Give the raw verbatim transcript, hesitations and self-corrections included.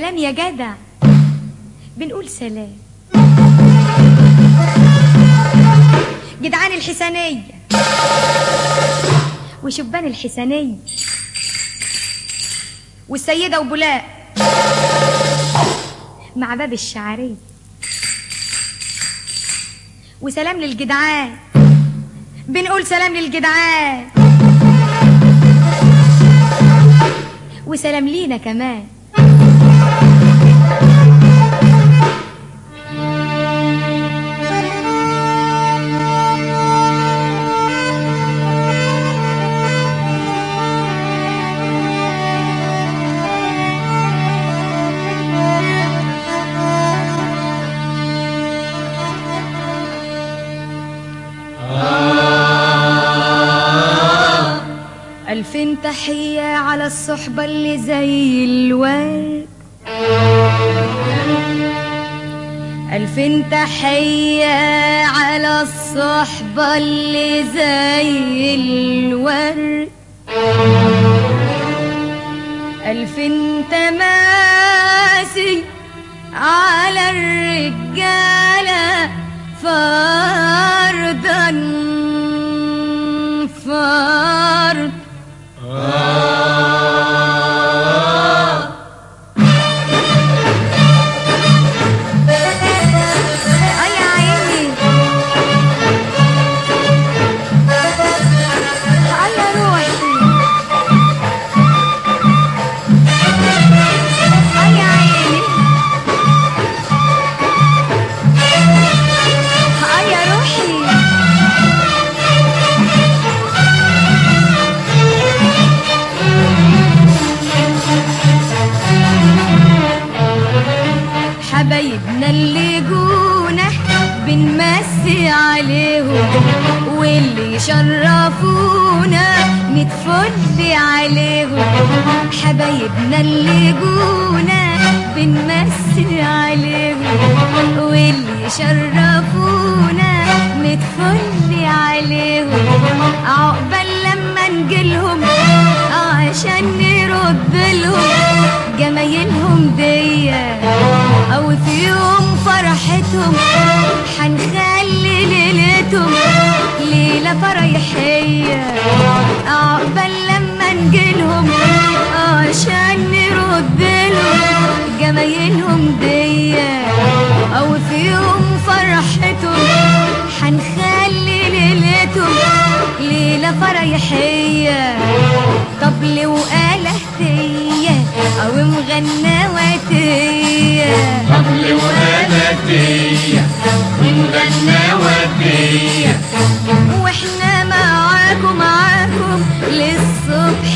سلام يا جدع، بنقول سلام. جدعان الحسنية وشبان الحسنية والسيدة وبولاء مع باب الشعرية، وسلام للجدعان، بنقول سلام للجدعان، وسلام لينا كمان. ألفين تحية على الصحبة اللي زي الورد، ألفين تحية على الصحبة اللي زي الورد، ألفين تماسي على الرجالة فردا فرد. حبايبنا اللي جونا بنمسي عليهم، واللي يشرفونا نتفل عليهم. حبايبنا اللي جونا بنمسي عليهم، واللي يشرفونا نتفل عليهم. عقبال لما نجيلهم عشان نرد لهم جمايلهم ديا، او في يوم فرحتهم حنخلي ليلتهم ليلة فريحية. عقبال لما نجيلهم عشان نرد لهم جمايلهم ديا، او في يوم فرحتهم حنخلي ليلتهم ليلة فريحية. طب لو آلة هدية او مغنواتية، طب لو آلة هدية ومغنواتية، واحنا معاكم معاكم للصبح